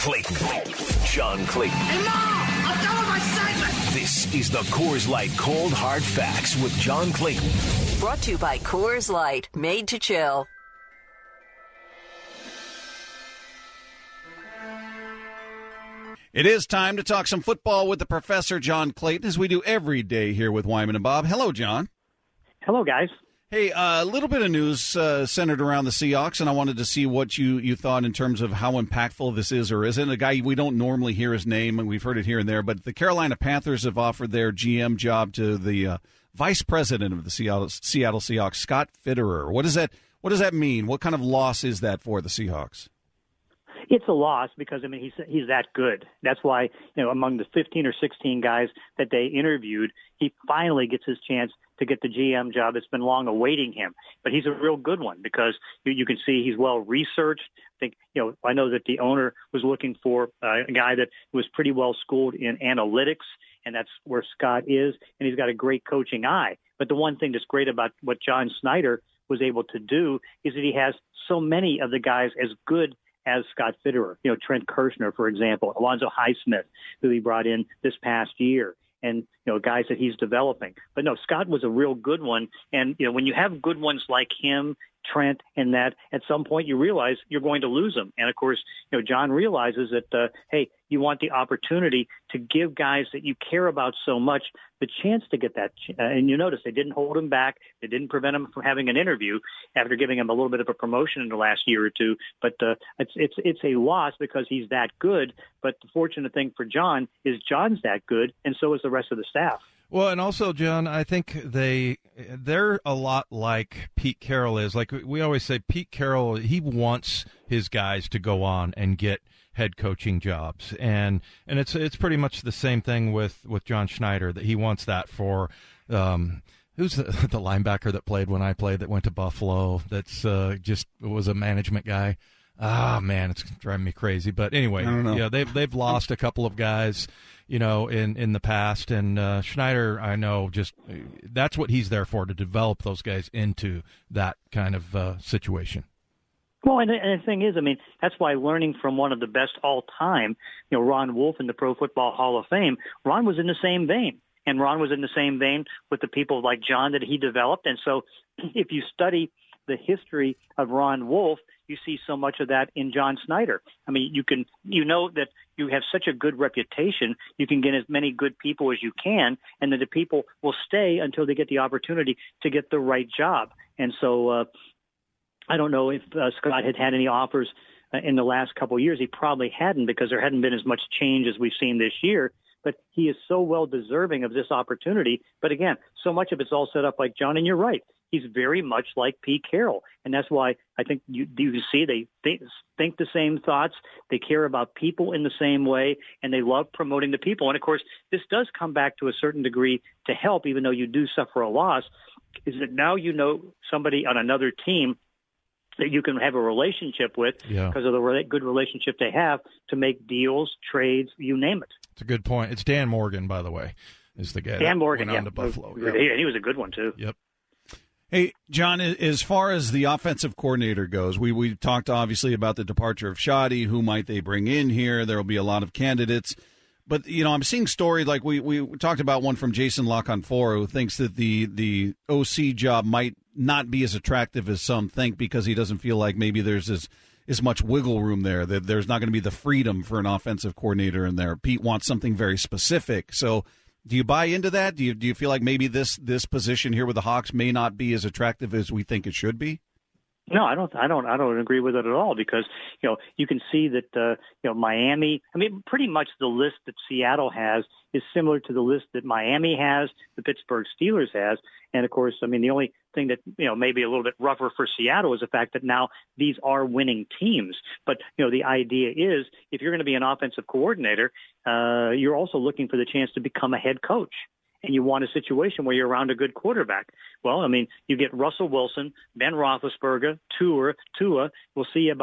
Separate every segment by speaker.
Speaker 1: Clayton. John Clayton.
Speaker 2: Hey, Mom! I'm done with my segment!
Speaker 1: This is the Coors Light Cold Hard Facts with John Clayton.
Speaker 3: Brought to you by Coors Light, made to chill.
Speaker 4: It is time to talk some football with the Professor John Clayton, as we do every day here with Wyman and Bob. Hello, John.
Speaker 5: Hello, guys.
Speaker 4: Hey, a little bit of news centered around the Seahawks, and I wanted to see what you thought in terms of how impactful this is or isn't. A guy we don't normally hear his name, and we've heard it here and there, but the Carolina Panthers have offered their GM job to the vice president of the Seattle Seahawks, Scott Fitterer. What does that mean? What kind of loss is that for the Seahawks?
Speaker 5: It's a loss because, I mean, he's that good. That's why, among the 15 or 16 guys that they interviewed, he finally gets his chance to get the GM job. It's been long awaiting him. But he's a real good one because you can see he's well researched. I know that the owner was looking for a guy that was pretty well schooled in analytics, and that's where Scott is, and he's got a great coaching eye. But the one thing that's great about what John Schneider was able to do is that he has so many of the guys as good as Scott Fitterer, Trent Kirshner, for example, Alonzo Highsmith, who he brought in this past year, and, guys that he's developing. But no, Scott was a real good one. And, when you have good ones like him, Trent, and that, at some point you realize you're going to lose them. And, of course, John realizes that, hey, you want the opportunity to give guys that you care about so much the chance to get that. And you notice they didn't hold him back. They didn't prevent him from having an interview after giving him a little bit of a promotion in the last year or two. But it's a loss because he's that good. But the fortunate thing for John is John's that good, and so is the rest of the staff.
Speaker 6: Well, and also, John, I think they're a lot like Pete Carroll is. Like we always say, Pete Carroll, he wants his guys to go on and get head coaching jobs, and it's pretty much the same thing with John Schneider, that he wants that for who's the linebacker that played when I played that went to Buffalo, that's just was a management guy. Ah, man, it's driving me crazy. But anyway, yeah, they've lost a couple of guys, in the past, and Schneider, I know, just that's what he's there for, to develop those guys into that kind of situation.
Speaker 5: Well, and the thing is, I mean, that's why learning from one of the best all time, Ron Wolf in the Pro Football Hall of Fame, Ron was in the same vein. And Ron was in the same vein with the people like John that he developed. And so if you study the history of Ron Wolf, you see so much of that in John Schneider. I mean, you know that you have such a good reputation, you can get as many good people as you can, and that the people will stay until they get the opportunity to get the right job. And so I don't know if Scott had any offers in the last couple of years. He probably hadn't, because there hadn't been as much change as we've seen this year. But he is so well deserving of this opportunity. But again, so much of it's all set up like John, and you're right. He's very much like Pete Carroll. And that's why I think you see they think the same thoughts. They care about people in the same way, and they love promoting the people. And, of course, this does come back to a certain degree to help, even though you do suffer a loss, is that now somebody on another team that you can have a relationship with because of the good relationship they have to make deals, trades, you name it.
Speaker 6: It's a good point. It's Dan Morgan, by the way, is the guy
Speaker 5: Dan Morgan,
Speaker 6: went on to Buffalo.
Speaker 5: He was a good one, too.
Speaker 6: Yep.
Speaker 4: Hey, John, as far as the offensive coordinator goes, we talked obviously about the departure of Shoddy. Who might they bring in here? There will be a lot of candidates. But, I'm seeing stories like we talked about one from Jason LaConfora, who thinks that the OC job might not be as attractive as some think, because he doesn't feel like maybe there's as much wiggle room there, that there's not going to be the freedom for an offensive coordinator in there. Pete wants something very specific. So do you buy into that? Do you feel like maybe this position here with the Hawks may not be as attractive as we think it should be?
Speaker 5: No, I don't agree with it at all, because, you can see that, Miami, I mean, pretty much the list that Seattle has is similar to the list that Miami has, the Pittsburgh Steelers has. And of course, I mean, the only thing that, maybe a little bit rougher for Seattle is the fact that now these are winning teams. But, the idea is if you're going to be an offensive coordinator, you're also looking for the chance to become a head coach. And you want a situation where you're around a good quarterback. Well, I mean, you get Russell Wilson, Ben Roethlisberger, Tua. We'll see about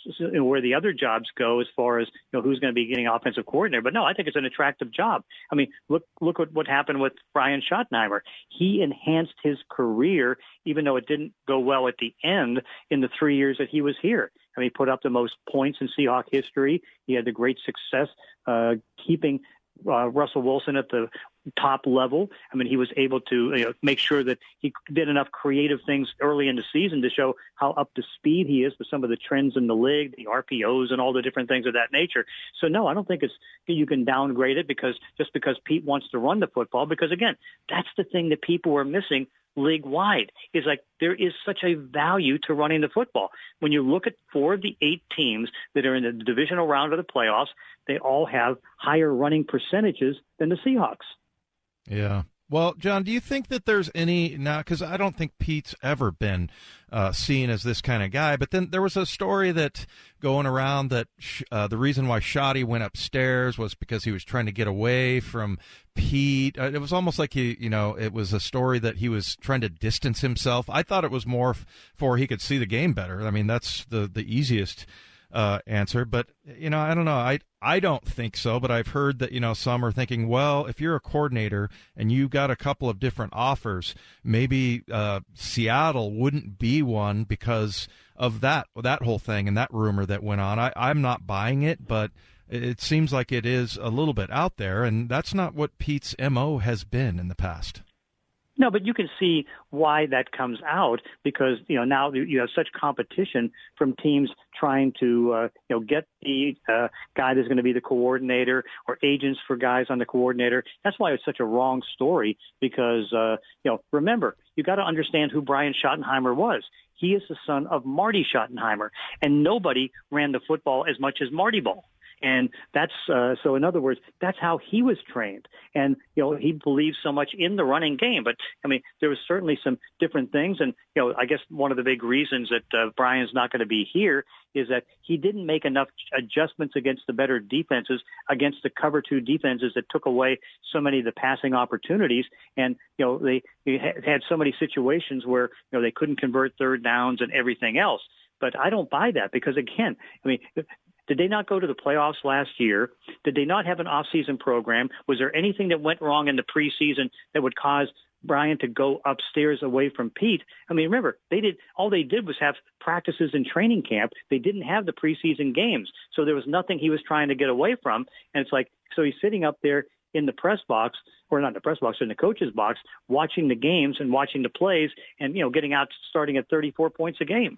Speaker 5: where the other jobs go as far as who's going to be getting offensive coordinator. But no, I think it's an attractive job. I mean, look at what happened with Brian Schottenheimer. He enhanced his career, even though it didn't go well at the end in the 3 years that he was here. I mean, he put up the most points in Seahawk history. He had the great success keeping Russell Wilson at the top level. I mean, he was able to make sure that he did enough creative things early in the season to show how up to speed he is with some of the trends in the league, the RPOs and all the different things of that nature. So no, I don't think you can downgrade it because Pete wants to run the football, because again, that's the thing that people are missing league-wide, is like there is such a value to running the football. When you look at 4 of the 8 teams that are in the divisional round of the playoffs, they all have higher running percentages than the Seahawks.
Speaker 6: Yeah. Well, John, do you think that there's any now? Because I don't think Pete's ever been seen as this kind of guy. But then there was a story that going around that the reason why Shoddy went upstairs was because he was trying to get away from Pete. It was almost like it was a story that he was trying to distance himself. I thought it was more for he could see the game better. I mean, that's the easiest answer, but I don't know. I don't think so, but I've heard that some are thinking, well, if you're a coordinator and you got a couple of different offers, maybe Seattle wouldn't be one because of that whole thing and that rumor that went on. I'm not buying it, but it seems like it is a little bit out there, and that's not what Pete's MO has been in the past.
Speaker 5: No, but you can see why that comes out, because now you have such competition from teams trying to get the guy that's going to be the coordinator, or agents for guys on the coordinator. That's why it's such a wrong story, because remember, you got to understand who Brian Schottenheimer was. He is the son of Marty Schottenheimer, and nobody ran the football as much as Marty Ball. And that's so in other words, that's how he was trained. And, he believes so much in the running game. But, I mean, there was certainly some different things. And, I guess one of the big reasons that Brian's not going to be here is that he didn't make enough adjustments against the better defenses, against the cover 2 defenses that took away so many of the passing opportunities. And, they had so many situations where, they couldn't convert third downs and everything else. But I don't buy that, because, again, I mean, did they not go to the playoffs last year? Did they not have an off-season program? Was there anything that went wrong in the preseason that would cause Brian to go upstairs away from Pete? I mean, remember, all they did was have practices in training camp. They didn't have the preseason games. So there was nothing he was trying to get away from. And it's like, so he's sitting up there in the press box, or not in the press box, in the coach's box, watching the games and watching the plays and, getting out starting at 34 points a game.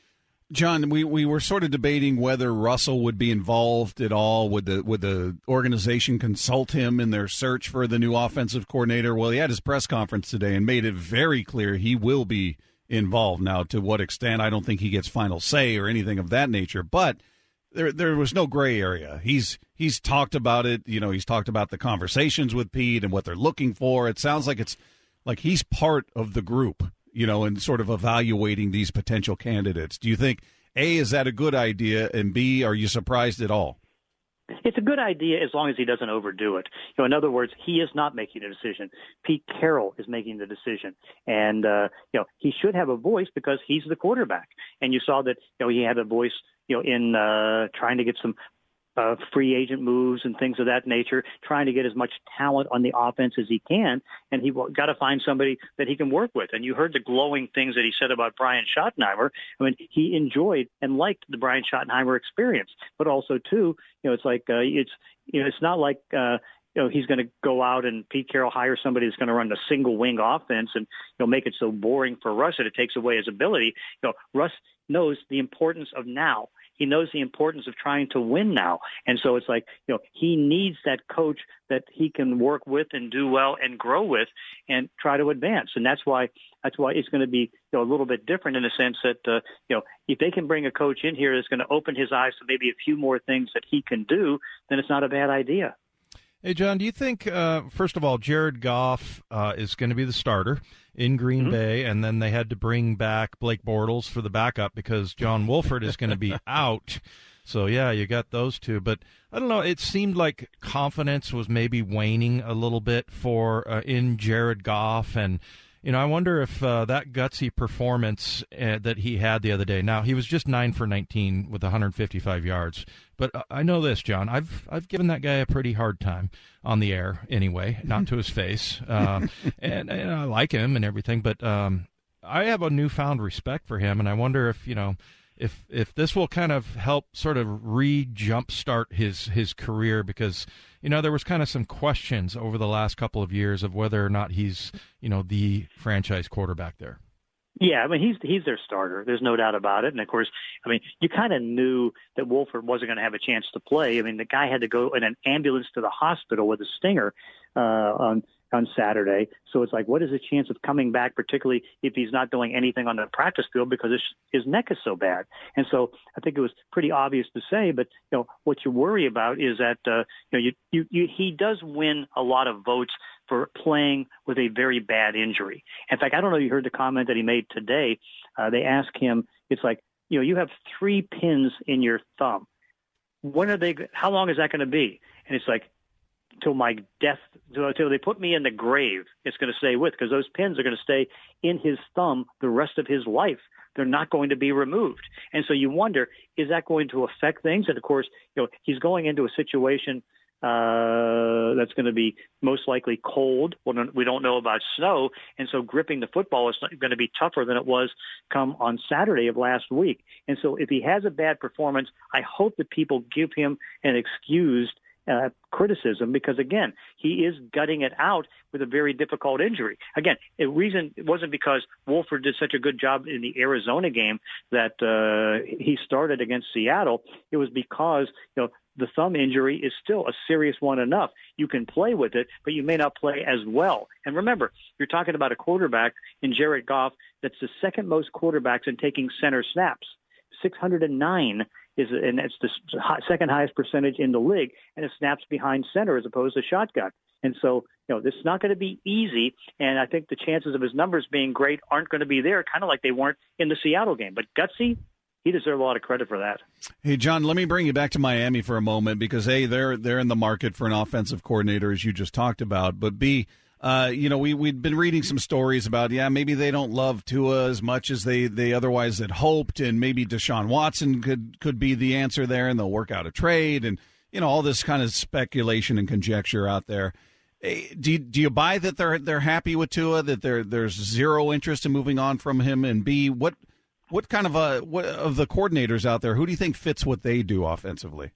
Speaker 4: John, we were sort of debating whether Russell would be involved at all. Would the organization consult him in their search for the new offensive coordinator? Well, he had his press conference today and made it very clear he will be involved. Now, to what extent, I don't think he gets final say or anything of that nature, but there was no gray area. He's talked about it. He's talked about the conversations with Pete and what they're looking for. It sounds like it's like he's part of the group, and sort of evaluating these potential candidates. Do you think, A, is that a good idea, and B, are you surprised at all?
Speaker 5: It's a good idea as long as he doesn't overdo it. In other words, he is not making a decision. Pete Carroll is making the decision. And, he should have a voice because he's the quarterback. And you saw that, he had a voice, in trying to get some free agent moves and things of that nature, trying to get as much talent on the offense as he can. And he got to find somebody that he can work with. And you heard the glowing things that he said about Brian Schottenheimer. I mean, he enjoyed and liked the Brian Schottenheimer experience, but also too, it's like, it's not like, he's going to go out and Pete Carroll hire somebody that's going to run the single wing offense and, make it so boring for Russ that it takes away his ability. Russ knows the importance of now. He knows the importance of trying to win now. And so it's like, he needs that coach that he can work with and do well and grow with and try to advance. And that's why it's going to be a little bit different in the sense that, if they can bring a coach in here that's going to open his eyes to maybe a few more things that he can do, then it's not a bad idea.
Speaker 6: Hey, John, do you think, first of all, Jared Goff is going to be the starter in Green Bay, and then they had to bring back Blake Bortles for the backup because John Wolford is going to be out. So, yeah, you got those two. But, I don't know, it seemed like confidence was maybe waning a little bit in Jared Goff. And, I wonder if that gutsy performance that he had the other day. Now, he was just 9 for 19 with 155 yards. But I know this, John. I've given that guy a pretty hard time on the air anyway, not to his face. And I like him and everything, but I have a newfound respect for him, and I wonder if this will kind of help sort of jumpstart his career, because there was kind of some questions over the last couple of years of whether or not he's the franchise quarterback there.
Speaker 5: Yeah, I mean, he's their starter. There's no doubt about it. And, of course, I mean, you kind of knew that Wolford wasn't going to have a chance to play. I mean, the guy had to go in an ambulance to the hospital with a stinger on Saturday. So it's like, what is the chance of coming back, particularly if he's not doing anything on the practice field because his neck is so bad? And so I think it was pretty obvious to say, but what you worry about is that he does win a lot of votes for playing with a very bad injury. In fact, I don't know if you heard the comment that he made today. They asked him, it's like, you have 3 pins in your thumb. How long is that going to be? And it's like, till my death, till they put me in the grave, it's going to stay with, because those pins are going to stay in his thumb the rest of his life. They're not going to be removed. And so you wonder, is that going to affect things? And of course, he's going into a situation that's going to be most likely cold. We don't know about snow. And so gripping the football is going to be tougher than it was come on Saturday of last week. And so if he has a bad performance, I hope that people give him an excused criticism, because again, he is gutting it out with a very difficult injury. Again, it wasn't because Wolford did such a good job in the Arizona game that he started against Seattle. It was because the thumb injury is still a serious one enough. You can play with it, but you may not play as well. And remember, you're talking about a quarterback in Jared Goff that's the second most quarterbacks in taking center snaps, 609. And it's the second highest percentage in the league, and it snaps behind center as opposed to shotgun. And so, this is not going to be easy, and I think the chances of his numbers being great aren't going to be there, kind of like they weren't in the Seattle game. But gutsy, he deserves a lot of credit for that.
Speaker 4: Hey, John, let me bring you back to Miami for a moment, because A, they're in the market for an offensive coordinator, as you just talked about, but B, we'd been reading some stories about, maybe they don't love Tua as much as they otherwise had hoped, and maybe Deshaun Watson could be the answer there, and they'll work out a trade, and all this kind of speculation and conjecture out there. Do you buy that they're happy with Tua, that there's zero interest in moving on from him? And B, what kind of what of the coordinators out there, who do you think fits what they do offensively?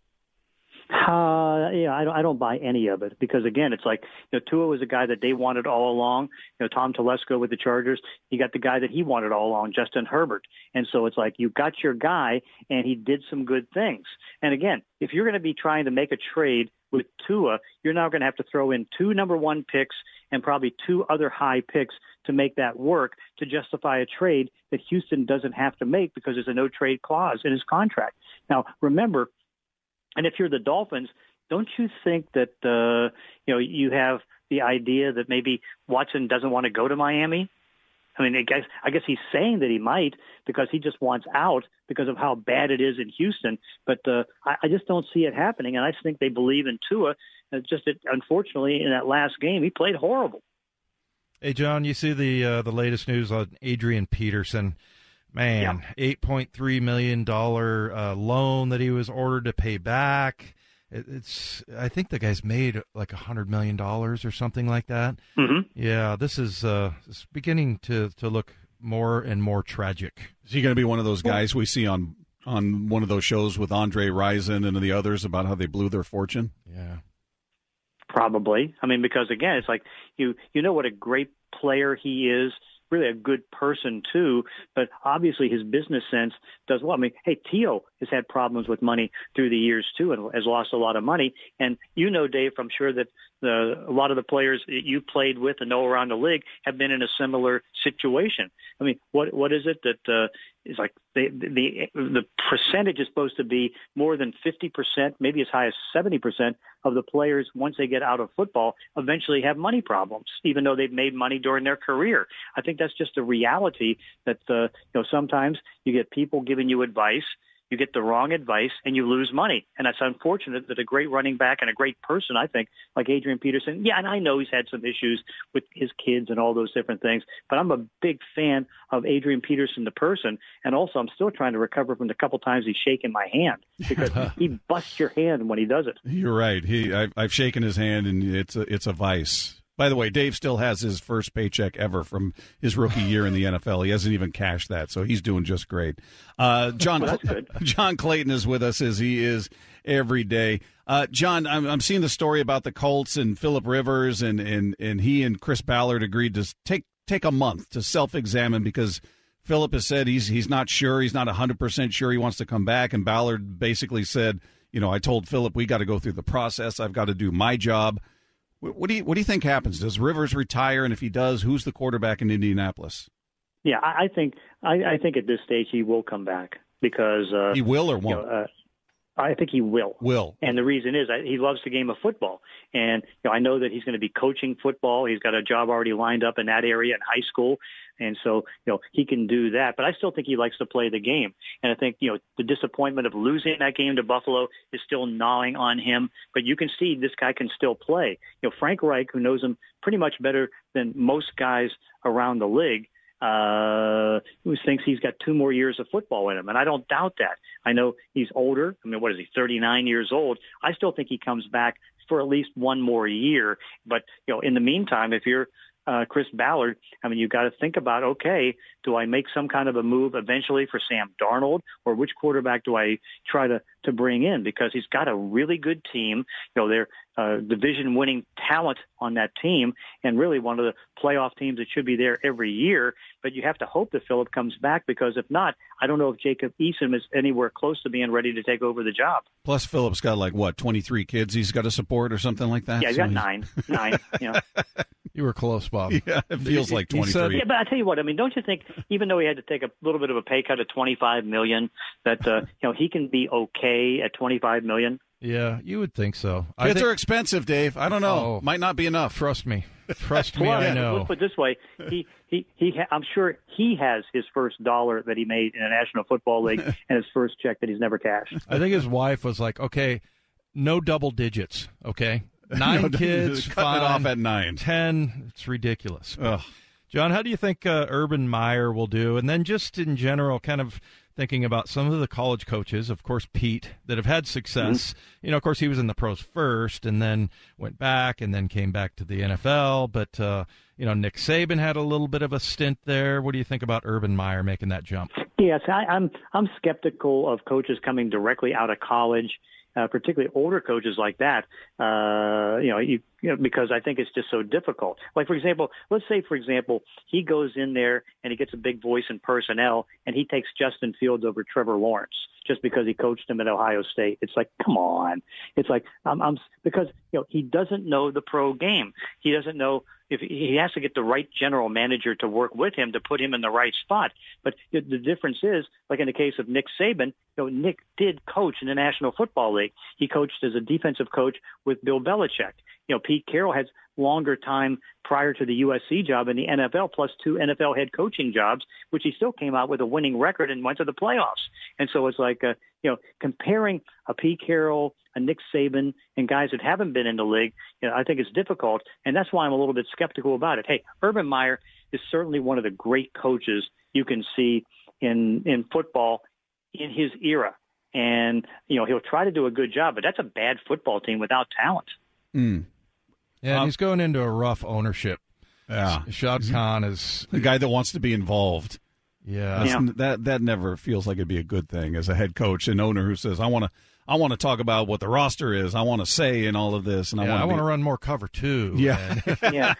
Speaker 5: I don't buy any of it, because again, it's like, Tua was a guy that they wanted all along. Tom Telesco with the Chargers, he got the guy that he wanted all along, Justin Herbert. And so it's like, you got your guy, and he did some good things. And again, if you're going to be trying to make a trade with Tua, you're now going to have to throw in 2 number 1 picks and probably 2 other high picks to make that work, to justify a trade that Houston doesn't have to make because there's a no trade clause in his contract. Now, remember, and if you're the Dolphins, don't you think that you have the idea that maybe Watson doesn't want to go to Miami? I mean, I guess he's saying that he might, because he just wants out because of how bad it is in Houston. But I just don't see it happening, and I just think they believe in Tua. It's just that, unfortunately, in that last game, he played horrible.
Speaker 6: Hey, John, you see the latest news on Adrian Peterson. Man, yeah. $8.3 million loan that he was ordered to pay back. I think the guy's made like $100 million or something like that.
Speaker 5: Mm-hmm.
Speaker 6: Yeah, this is beginning to look more and more tragic.
Speaker 4: Is he going to be one of those guys we see on one of those shows with Andre Rison and the others about how they blew their fortune?
Speaker 6: Yeah.
Speaker 5: Probably. I mean, because again, it's like, you know what a great player he is, really a good person too, but obviously his business sense does well. I mean, hey, Tio has had problems with money through the years too, and has lost a lot of money. And Dave, I'm sure that a lot of the players that you played with and know around the league have been in a similar situation. I mean, what is it that is like the percentage is supposed to be more than 50%, maybe as high as 70% of the players, once they get out of football, eventually have money problems, even though they've made money during their career. I think that's just a reality that sometimes you get people giving you advice. you get the wrong advice, and you lose money. And that's unfortunate that a great running back and a great person, I think, like Adrian Peterson, and I know he's had some issues with his kids and all those different things, but I'm a big fan of Adrian Peterson, the person, and also I'm still trying to recover from the couple times he's shaken my hand, because he busts your hand when he does it.
Speaker 4: You're right. I've shaken his hand, and it's a vice. By the way, Dave still has his first paycheck ever from his rookie year in the NFL. He hasn't even cashed that, so he's doing just great. John Clayton is with us, as he is every day. John, I'm seeing the story about the Colts and Phillip Rivers, and he and Chris Ballard agreed to take a month to self-examine, because Phillip has said he's not sure. He's not 100% sure he wants to come back, and Ballard basically said, I told Phillip we got to go through the process. I've got to do my job. What do you think happens? Does Rivers retire? And if he does, who's the quarterback in Indianapolis?
Speaker 5: Yeah, I think at this stage he will come back, because
Speaker 4: he will or won't.
Speaker 5: I think he will. And the reason is he loves the game of football. And I know that he's going to be coaching football. He's got a job already lined up in that area in high school. And so, he can do that. But I still think he likes to play the game. And I think, the disappointment of losing that game to Buffalo is still gnawing on him. But you can see this guy can still play. Frank Reich, who knows him pretty much better than most guys around the league, who thinks he's got 2 more years of football in him. And I don't doubt that. I know he's older. I mean, what is he, 39 years old? I still think he comes back for at least 1 more year. But, in the meantime, if you're Chris Ballard, I mean, you've got to think about, okay, do I make some kind of a move eventually for Sam Darnold, or which quarterback do I try to bring in? Because he's got a really good team. They're division-winning talent on that team, and really one of the playoff teams that should be there every year. But you have to hope that Phillip comes back, because if not, I don't know if Jacob Eason is anywhere close to being ready to take over the job.
Speaker 4: Plus, Phillip's got 23 kids he's got to support or something like that?
Speaker 5: Yeah, he's got nine.
Speaker 6: You were close, Bob.
Speaker 4: Yeah, it feels like 23.
Speaker 5: Yeah, but I tell you what, I mean, don't you think, even though he had to take a little bit of a pay cut of $25 million, that he can be okay at $25 million?
Speaker 6: Yeah, you would think so.
Speaker 4: Kids are expensive, Dave. I don't know. Might not be enough.
Speaker 6: Trust me.
Speaker 5: Well,
Speaker 6: I know.
Speaker 5: Let's put it this way. I'm sure he has his first dollar that he made in the National Football League and his first check that he's never cashed.
Speaker 6: I think his wife was like, okay, no double digits, okay? 9 kids,
Speaker 4: cutting it off at 9.
Speaker 6: 10, it's ridiculous.
Speaker 4: Ugh.
Speaker 6: John, how do you think Urban Meyer will do? And then just in general, kind of thinking about some of the college coaches, of course, Pete, that have had success. Mm-hmm. Of course, he was in the pros first and then went back and then came back to the NFL. But, Nick Saban had a little bit of a stint there. What do you think about Urban Meyer making that jump?
Speaker 5: Yes, I'm skeptical of coaches coming directly out of college. Particularly older coaches like that, because I think it's just so difficult. Like, for example, let's say, he goes in there and he gets a big voice in personnel and he takes Justin Fields over Trevor Lawrence just because he coached him at Ohio State. It's like, come on. It's like, because, he doesn't know the pro game. He doesn't know if he has to get the right general manager to work with him to put him in the right spot. But the difference is, like in the case of Nick Saban, Nick did coach in the National Football League. He coached as a defensive coach with Bill Belichick. Pete Carroll has longer time prior to the USC job in the NFL, plus 2 NFL head coaching jobs, which he still came out with a winning record and went to the playoffs. And so it's like, comparing a Pete Carroll, a Nick Saban, and guys that haven't been in the league, I think it's difficult. And that's why I'm a little bit skeptical about it. Hey, Urban Meyer is certainly one of the great coaches you can see in football in his era. And, he'll try to do a good job, but that's a bad football team without talent.
Speaker 4: Mm.
Speaker 6: Yeah, and he's going into a rough ownership.
Speaker 4: Yeah.
Speaker 6: Shad Khan is
Speaker 4: the guy that wants to be involved.
Speaker 6: Yeah.
Speaker 4: That never feels like it'd be a good thing as a head coach and owner who says, I want to talk about what the roster is. I want to say in all of this, and
Speaker 6: I want to run more cover too.
Speaker 4: Yeah.
Speaker 5: Yeah.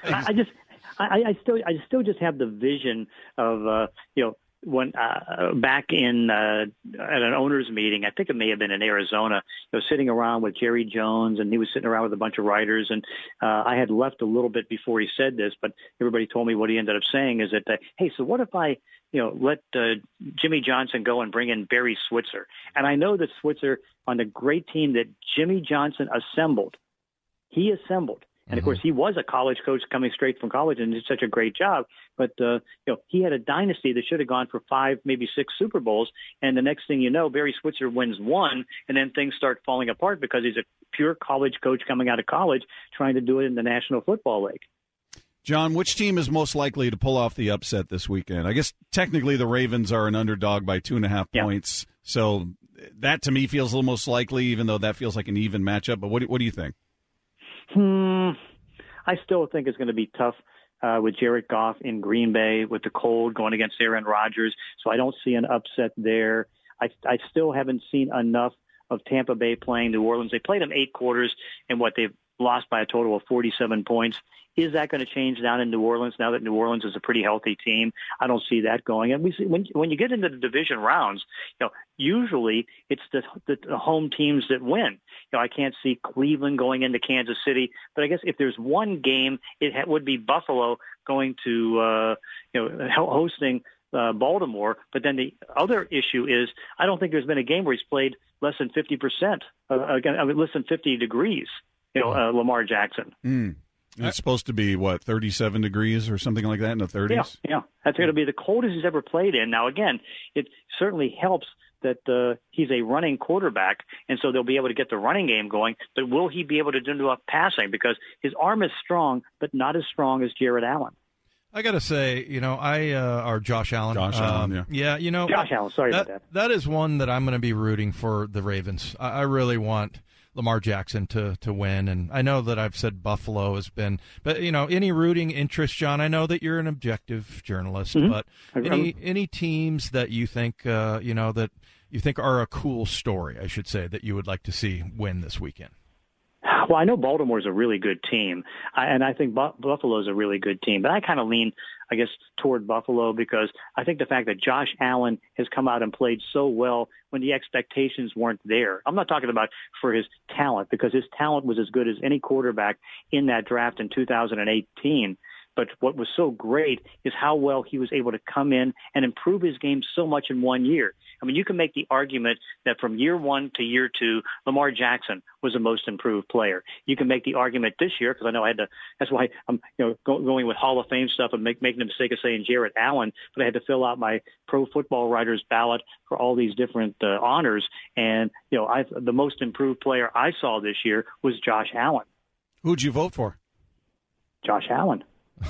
Speaker 5: I still just have the vision of when back in at an owners meeting, I think it may have been in Arizona, sitting around with Jerry Jones, and he was sitting around with a bunch of writers, and I had left a little bit before he said this, but everybody told me what he ended up saying is that, hey, so what if I let Jimmy Johnson go and bring in Barry Switzer? And I know that Switzer, on the great team that Jimmy Johnson assembled, And of course, he was a college coach coming straight from college and did such a great job. But he had a dynasty that should have gone for 5, maybe 6 Super Bowls. And the next thing you know, Barry Switzer wins 1, and then things start falling apart because he's a pure college coach coming out of college trying to do it in the National Football League.
Speaker 4: John, which team is most likely to pull off the upset this weekend? I guess technically the Ravens are an underdog by 2.5 points. So that to me feels a little most likely, even though that feels like an even matchup. But what do you think?
Speaker 5: I still think it's going to be tough with Jared Goff in Green Bay with the cold going against Aaron Rodgers. So I don't see an upset there. I still haven't seen enough of Tampa Bay playing New Orleans. They played them 8 quarters, and they've lost by a total of 47 points. Is that going to change down in New Orleans now that New Orleans is a pretty healthy team? I don't see that going. And we see when you get into the division rounds, usually it's the home teams that win. I can't see Cleveland going into Kansas City, but I guess if there's one game, it would be Buffalo going to hosting Baltimore. But then the other issue is I don't think there's been a game where he's played less than 50%, less than 50 degrees. Lamar Jackson.
Speaker 4: It's supposed to be, 37 degrees or something like that in the 30s?
Speaker 5: Yeah. That's going to be the coldest he's ever played in. Now, again, it certainly helps that he's a running quarterback, and so they'll be able to get the running game going. But will he be able to do enough passing? Because his arm is strong, but not as strong as Jared Allen.
Speaker 6: I got to say, or Josh Allen.
Speaker 5: Josh Allen, sorry about that.
Speaker 6: That is one that I'm going to be rooting for the Ravens. I really want Lamar Jackson to win, and I know that I've said Buffalo has been, but any rooting interest, John. I know that you're an objective journalist, but any teams that you think that you think are a cool story, I should say, that you would like to see win this weekend.
Speaker 5: Well, I know Baltimore's a really good team, and I think Buffalo's a really good team, but I kind of lean, I guess, toward Buffalo because I think the fact that Josh Allen has come out and played so well when the expectations weren't there. I'm not talking about for his talent because his talent was as good as any quarterback in that draft in 2018. But what was so great is how well he was able to come in and improve his game so much in 1 year. I mean, you can make the argument that from year 1 to year 2, Lamar Jackson was the most improved player. You can make the argument this year because I know I had to. That's why I'm going with Hall of Fame stuff and making the mistake of saying Jared Allen. But I had to fill out my Pro Football Writers ballot for all these different honors. And the most improved player I saw this year was Josh Allen.
Speaker 4: Who'd you vote for?
Speaker 5: Josh Allen.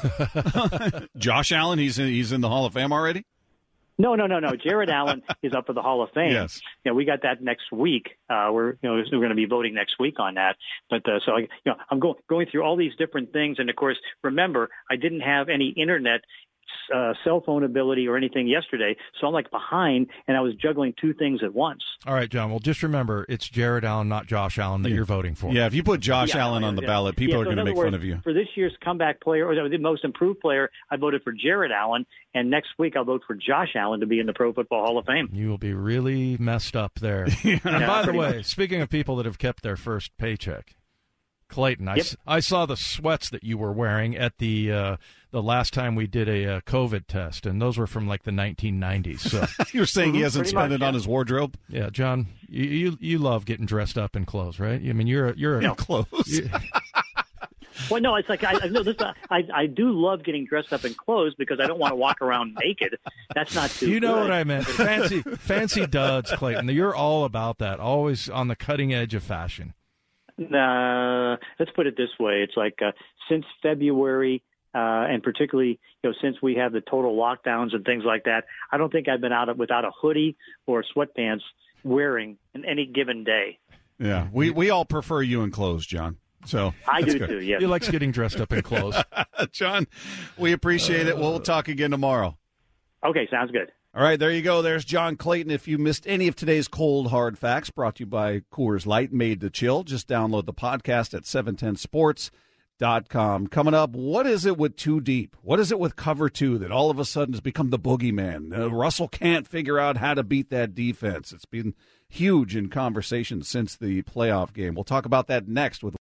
Speaker 4: Josh Allen, he's in the Hall of Fame already?
Speaker 5: No. Jared Allen is up for the Hall of Fame.
Speaker 4: Yes.
Speaker 5: We got that next week. We're going to be voting next week on that. But I'm going through all these different things, and of course, remember, I didn't have any internet cell phone ability or anything yesterday, so I'm behind, and I was juggling 2 things at once.
Speaker 6: All right, John. Well, just remember, it's Jared Allen, not Josh Allen, that you're voting for.
Speaker 4: Yeah, if you put Josh Allen on the ballot, people are going to make fun of you.
Speaker 5: For this year's comeback player, or the most improved player, I voted for Jared Allen, and next week I'll vote for Josh Allen to be in the Pro Football Hall of Fame.
Speaker 6: You will be really messed up there. And by the way, speaking of people that have kept their first paycheck, Clayton, I saw the sweats that you were wearing at the last time we did a COVID test, and those were from the 1990s. So
Speaker 4: you're saying he hasn't spent it on his wardrobe?
Speaker 6: Yeah, John, you love getting dressed up in clothes, right? I mean, you're
Speaker 4: clothes.
Speaker 5: Well, no, it's I do love getting dressed up in clothes because I don't want to walk around naked. That's not too.
Speaker 6: You know
Speaker 5: good.
Speaker 6: what I meant? Fancy duds, Clayton. You're all about that. Always on the cutting edge of fashion.
Speaker 5: Let's put it this way. It's since February, and particularly since we have the total lockdowns and things like that, I don't think I've been out without a hoodie or sweatpants wearing in any given day.
Speaker 4: Yeah, we all prefer you in clothes, John. So
Speaker 5: I do too. Yeah,
Speaker 6: he likes getting dressed up in clothes.
Speaker 4: John, we appreciate it. We'll talk again tomorrow.
Speaker 5: Okay, sounds good.
Speaker 4: All right, there you go. There's John Clayton. If you missed any of today's Cold Hard Facts, brought to you by Coors Light, made to chill, just download the podcast at 710sports.com. Coming up, what is it with Too Deep? What is it with Cover 2 that all of a sudden has become the boogeyman? Russell can't figure out how to beat that defense. It's been huge in conversation since the playoff game. We'll talk about that next with